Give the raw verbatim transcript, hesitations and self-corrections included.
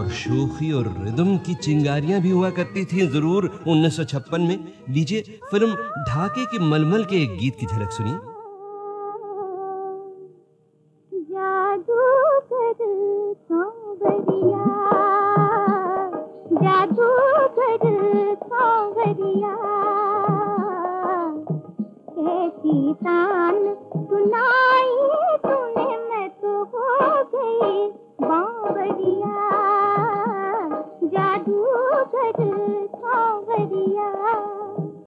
शोखी और रिदम की चिंगारियां भी हुआ करती थी जरूर उन्नीस सौ छप्पन में। लीजिए फिल्म ढाके की मलमल के एक गीत की झलक सुनिए। जादूगर सांवरिया, जादूगर सांवरिया, कैसी तान सुनाई